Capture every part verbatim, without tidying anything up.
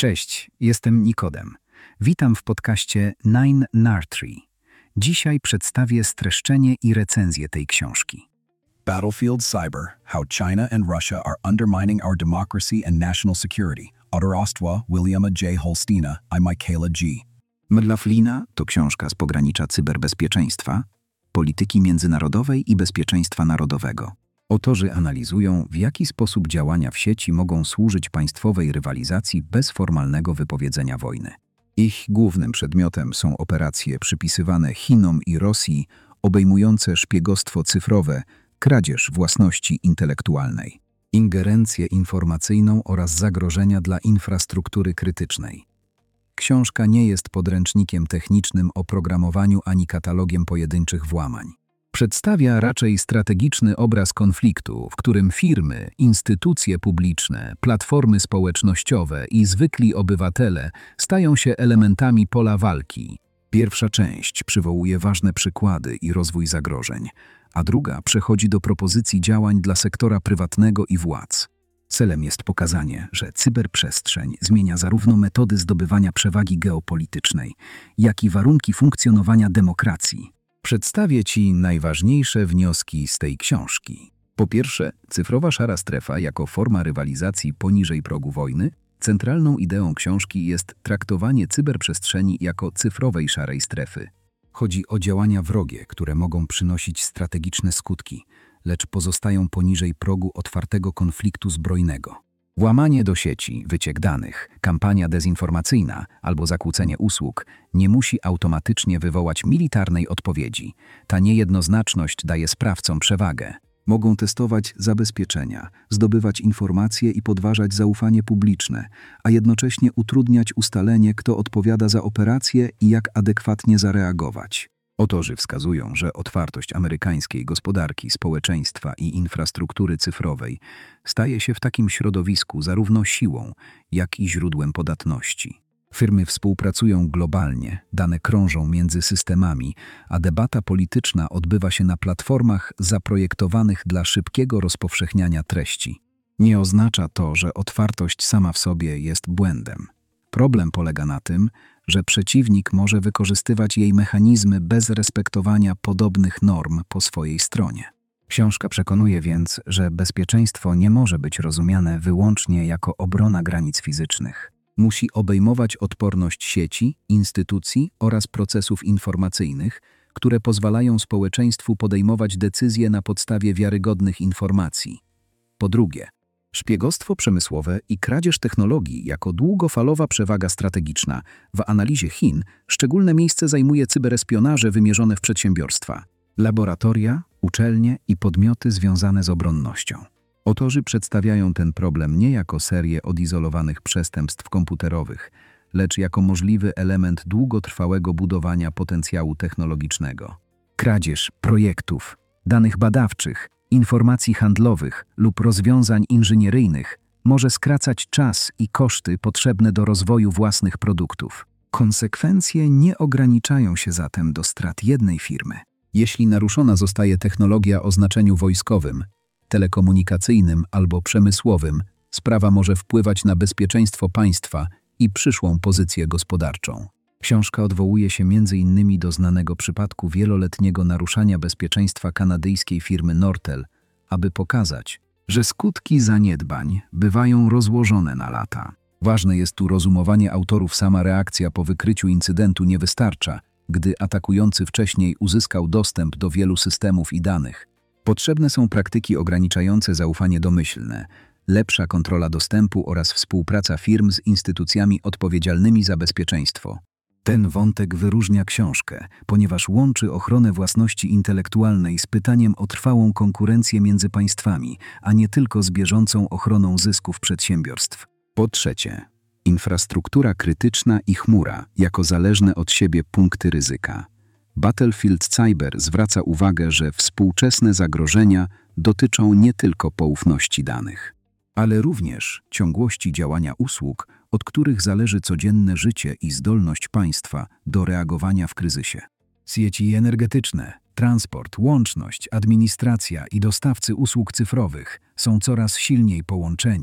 Cześć, jestem Nikodem. Witam w podcaście nine Nartree. Dzisiaj przedstawię streszczenie i recenzję tej książki. Battlefield Cyber: How China and Russia are Undermining Our Democracy and National Security. Autorstwa Williama J. Holsteina i Michaela G. Mdlaflina to książka z pogranicza cyberbezpieczeństwa, polityki międzynarodowej i bezpieczeństwa narodowego. Autorzy analizują, w jaki sposób działania w sieci mogą służyć państwowej rywalizacji bez formalnego wypowiedzenia wojny. Ich głównym przedmiotem są operacje przypisywane Chinom i Rosji, obejmujące szpiegostwo cyfrowe, kradzież własności intelektualnej, ingerencję informacyjną oraz zagrożenia dla infrastruktury krytycznej. Książka nie jest podręcznikiem technicznym o programowaniu ani katalogiem pojedynczych włamań. Przedstawia raczej strategiczny obraz konfliktu, w którym firmy, instytucje publiczne, platformy społecznościowe i zwykli obywatele stają się elementami pola walki. Pierwsza część przywołuje ważne przykłady i rozwój zagrożeń, a druga przechodzi do propozycji działań dla sektora prywatnego i władz. Celem jest pokazanie, że cyberprzestrzeń zmienia zarówno metody zdobywania przewagi geopolitycznej, jak i warunki funkcjonowania demokracji. Przedstawię Ci najważniejsze wnioski z tej książki. Po pierwsze, cyfrowa szara strefa jako forma rywalizacji poniżej progu wojny. Centralną ideą książki jest traktowanie cyberprzestrzeni jako cyfrowej szarej strefy. Chodzi o działania wrogie, które mogą przynosić strategiczne skutki, lecz pozostają poniżej progu otwartego konfliktu zbrojnego. Włamanie do sieci, wyciek danych, kampania dezinformacyjna albo zakłócenie usług nie musi automatycznie wywołać militarnej odpowiedzi. Ta niejednoznaczność daje sprawcom przewagę. Mogą testować zabezpieczenia, zdobywać informacje i podważać zaufanie publiczne, a jednocześnie utrudniać ustalenie, kto odpowiada za operację i jak adekwatnie zareagować. Autorzy wskazują, że otwartość amerykańskiej gospodarki, społeczeństwa i infrastruktury cyfrowej staje się w takim środowisku zarówno siłą, jak i źródłem podatności. Firmy współpracują globalnie, dane krążą między systemami, a debata polityczna odbywa się na platformach zaprojektowanych dla szybkiego rozpowszechniania treści. Nie oznacza to, że otwartość sama w sobie jest błędem. Problem polega na tym, że przeciwnik może wykorzystywać jej mechanizmy bez respektowania podobnych norm po swojej stronie. Książka przekonuje więc, że bezpieczeństwo nie może być rozumiane wyłącznie jako obrona granic fizycznych. Musi obejmować odporność sieci, instytucji oraz procesów informacyjnych, które pozwalają społeczeństwu podejmować decyzje na podstawie wiarygodnych informacji. Po drugie, szpiegostwo przemysłowe i kradzież technologii jako długofalowa przewaga strategiczna. W analizie Chin szczególne miejsce zajmuje cyberespionaże wymierzone w przedsiębiorstwa, laboratoria, uczelnie i podmioty związane z obronnością. Autorzy przedstawiają ten problem nie jako serię odizolowanych przestępstw komputerowych, lecz jako możliwy element długotrwałego budowania potencjału technologicznego. Kradzież projektów, danych badawczych, informacji handlowych lub rozwiązań inżynieryjnych może skracać czas i koszty potrzebne do rozwoju własnych produktów. Konsekwencje nie ograniczają się zatem do strat jednej firmy. Jeśli naruszona zostaje technologia o znaczeniu wojskowym, telekomunikacyjnym albo przemysłowym, sprawa może wpływać na bezpieczeństwo państwa i przyszłą pozycję gospodarczą. Książka odwołuje się między innymi do znanego przypadku wieloletniego naruszania bezpieczeństwa kanadyjskiej firmy Nortel, aby pokazać, że skutki zaniedbań bywają rozłożone na lata. Ważne jest tu rozumowanie autorów. Sama reakcja po wykryciu incydentu nie wystarcza, gdy atakujący wcześniej uzyskał dostęp do wielu systemów i danych. Potrzebne są praktyki ograniczające zaufanie domyślne, lepsza kontrola dostępu oraz współpraca firm z instytucjami odpowiedzialnymi za bezpieczeństwo. Ten wątek wyróżnia książkę, ponieważ łączy ochronę własności intelektualnej z pytaniem o trwałą konkurencję między państwami, a nie tylko z bieżącą ochroną zysków przedsiębiorstw. Po trzecie, infrastruktura krytyczna i chmura jako zależne od siebie punkty ryzyka. Battlefield Cyber zwraca uwagę, że współczesne zagrożenia dotyczą nie tylko poufności danych, ale również ciągłości działania usług, od których zależy codzienne życie i zdolność państwa do reagowania w kryzysie. Sieci energetyczne, transport, łączność, administracja i dostawcy usług cyfrowych są coraz silniej połączeni.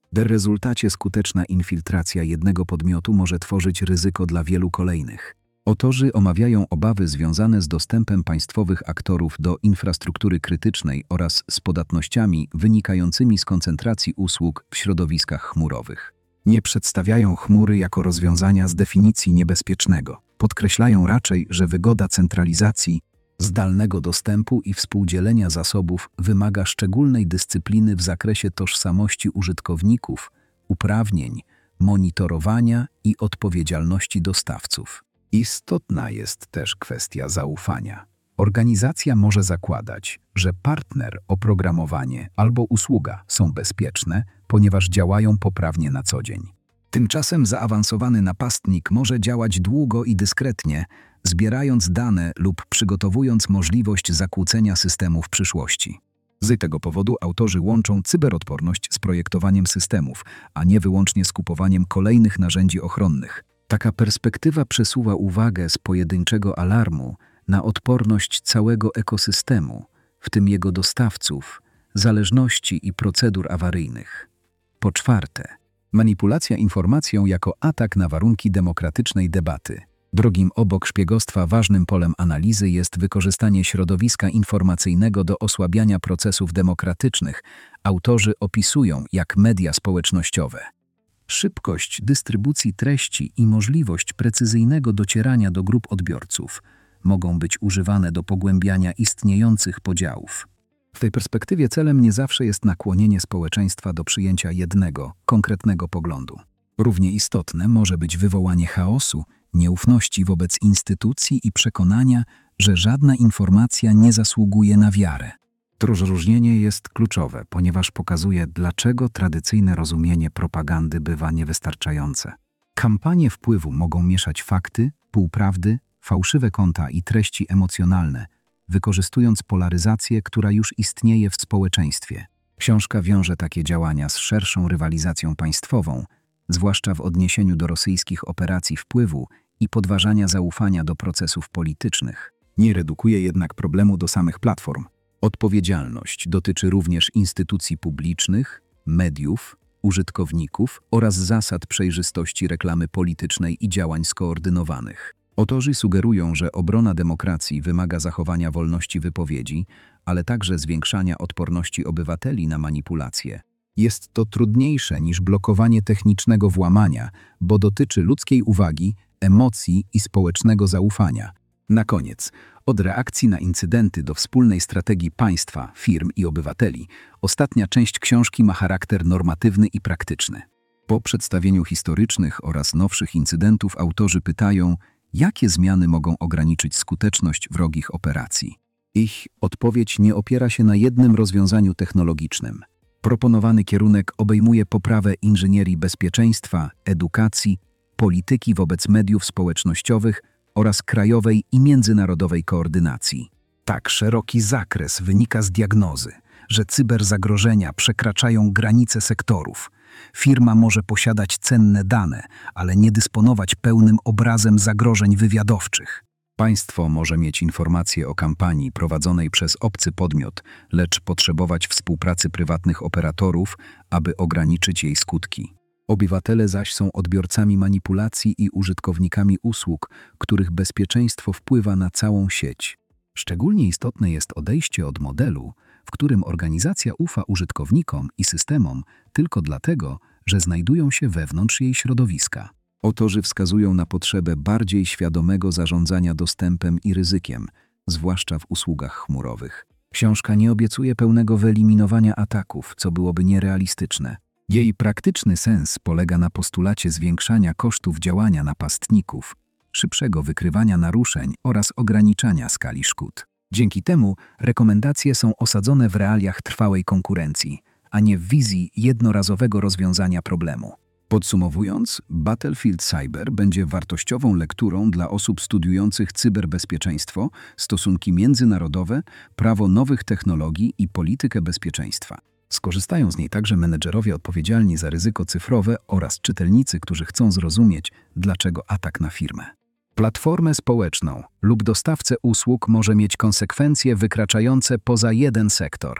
W rezultacie skuteczna infiltracja jednego podmiotu może tworzyć ryzyko dla wielu kolejnych. Autorzy omawiają obawy związane z dostępem państwowych aktorów do infrastruktury krytycznej oraz z podatnościami wynikającymi z koncentracji usług w środowiskach chmurowych. Nie przedstawiają chmury jako rozwiązania z definicji niebezpiecznego. Podkreślają raczej, że wygoda centralizacji, zdalnego dostępu i współdzielenia zasobów wymaga szczególnej dyscypliny w zakresie tożsamości użytkowników, uprawnień, monitorowania i odpowiedzialności dostawców. Istotna jest też kwestia zaufania. Organizacja może zakładać, że partner, oprogramowanie albo usługa są bezpieczne, ponieważ działają poprawnie na co dzień. Tymczasem zaawansowany napastnik może działać długo i dyskretnie, zbierając dane lub przygotowując możliwość zakłócenia systemu w przyszłości. Z tego powodu autorzy łączą cyberodporność z projektowaniem systemów, a nie wyłącznie z kupowaniem kolejnych narzędzi ochronnych. Taka perspektywa przesuwa uwagę z pojedynczego alarmu na odporność całego ekosystemu, w tym jego dostawców, zależności i procedur awaryjnych. Po czwarte, manipulacja informacją jako atak na warunki demokratycznej debaty. Drugim obok szpiegostwa ważnym polem analizy jest wykorzystanie środowiska informacyjnego do osłabiania procesów demokratycznych. Autorzy opisują, jak media społecznościowe, szybkość dystrybucji treści i możliwość precyzyjnego docierania do grup odbiorców mogą być używane do pogłębiania istniejących podziałów. W tej perspektywie celem nie zawsze jest nakłonienie społeczeństwa do przyjęcia jednego, konkretnego poglądu. Równie istotne może być wywołanie chaosu, nieufności wobec instytucji i przekonania, że żadna informacja nie zasługuje na wiarę. To rozróżnienie jest kluczowe, ponieważ pokazuje, dlaczego tradycyjne rozumienie propagandy bywa niewystarczające. Kampanie wpływu mogą mieszać fakty, półprawdy, fałszywe konta i treści emocjonalne, wykorzystując polaryzację, która już istnieje w społeczeństwie. Książka wiąże takie działania z szerszą rywalizacją państwową, zwłaszcza w odniesieniu do rosyjskich operacji wpływu i podważania zaufania do procesów politycznych. Nie redukuje jednak problemu do samych platform. Odpowiedzialność dotyczy również instytucji publicznych, mediów, użytkowników oraz zasad przejrzystości reklamy politycznej i działań skoordynowanych. Autorzy sugerują, że obrona demokracji wymaga zachowania wolności wypowiedzi, ale także zwiększania odporności obywateli na manipulacje. Jest to trudniejsze niż blokowanie technicznego włamania, bo dotyczy ludzkiej uwagi, emocji i społecznego zaufania. Na koniec, od reakcji na incydenty do wspólnej strategii państwa, firm i obywateli, ostatnia część książki ma charakter normatywny i praktyczny. Po przedstawieniu historycznych oraz nowszych incydentów autorzy pytają, jakie zmiany mogą ograniczyć skuteczność wrogich operacji. Ich odpowiedź nie opiera się na jednym rozwiązaniu technologicznym. Proponowany kierunek obejmuje poprawę inżynierii bezpieczeństwa, edukacji, polityki wobec mediów społecznościowych oraz krajowej i międzynarodowej koordynacji. Tak szeroki zakres wynika z diagnozy, że cyberzagrożenia przekraczają granice sektorów. Firma może posiadać cenne dane, ale nie dysponować pełnym obrazem zagrożeń wywiadowczych. Państwo może mieć informacje o kampanii prowadzonej przez obcy podmiot, lecz potrzebować współpracy prywatnych operatorów, aby ograniczyć jej skutki. Obywatele zaś są odbiorcami manipulacji i użytkownikami usług, których bezpieczeństwo wpływa na całą sieć. Szczególnie istotne jest odejście od modelu, w którym organizacja ufa użytkownikom i systemom tylko dlatego, że znajdują się wewnątrz jej środowiska. Autorzy wskazują na potrzebę bardziej świadomego zarządzania dostępem i ryzykiem, zwłaszcza w usługach chmurowych. Książka nie obiecuje pełnego wyeliminowania ataków, co byłoby nierealistyczne. Jej praktyczny sens polega na postulacie zwiększania kosztów działania napastników, szybszego wykrywania naruszeń oraz ograniczania skali szkód. Dzięki temu rekomendacje są osadzone w realiach trwałej konkurencji, a nie w wizji jednorazowego rozwiązania problemu. Podsumowując, Battlefield Cyber będzie wartościową lekturą dla osób studiujących cyberbezpieczeństwo, stosunki międzynarodowe, prawo nowych technologii i politykę bezpieczeństwa. Skorzystają z niej także menedżerowie odpowiedzialni za ryzyko cyfrowe oraz czytelnicy, którzy chcą zrozumieć, dlaczego atak na firmę, platformę społeczną lub dostawcę usług może mieć konsekwencje wykraczające poza jeden sektor.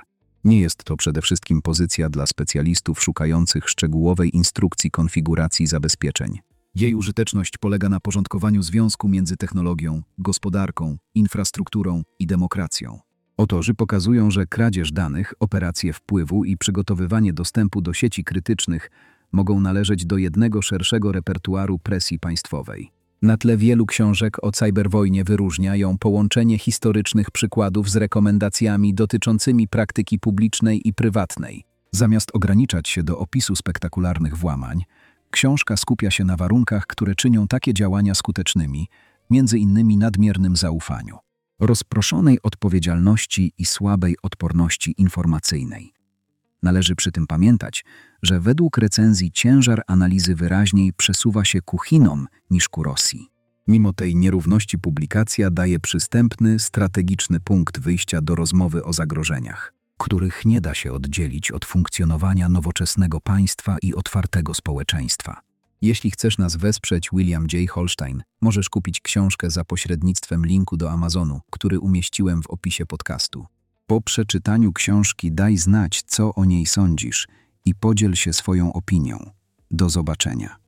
Nie jest to przede wszystkim pozycja dla specjalistów szukających szczegółowej instrukcji konfiguracji zabezpieczeń. Jej użyteczność polega na porządkowaniu związku między technologią, gospodarką, infrastrukturą i demokracją. Autorzy pokazują, że kradzież danych, operacje wpływu i przygotowywanie dostępu do sieci krytycznych mogą należeć do jednego szerszego repertuaru presji państwowej. Na tle wielu książek o cyberwojnie wyróżnia ją połączenie historycznych przykładów z rekomendacjami dotyczącymi praktyki publicznej i prywatnej. Zamiast ograniczać się do opisu spektakularnych włamań, książka skupia się na warunkach, które czynią takie działania skutecznymi, między innymi nadmiernym zaufaniu, rozproszonej odpowiedzialności i słabej odporności informacyjnej. Należy przy tym pamiętać, że według recenzji ciężar analizy wyraźniej przesuwa się ku Chinom niż ku Rosji. Mimo tej nierówności publikacja daje przystępny, strategiczny punkt wyjścia do rozmowy o zagrożeniach, których nie da się oddzielić od funkcjonowania nowoczesnego państwa i otwartego społeczeństwa. Jeśli chcesz nas wesprzeć, William J. Holstein, możesz kupić książkę za pośrednictwem linku do Amazonu, który umieściłem w opisie podcastu. Po przeczytaniu książki daj znać, co o niej sądzisz i podziel się swoją opinią. Do zobaczenia.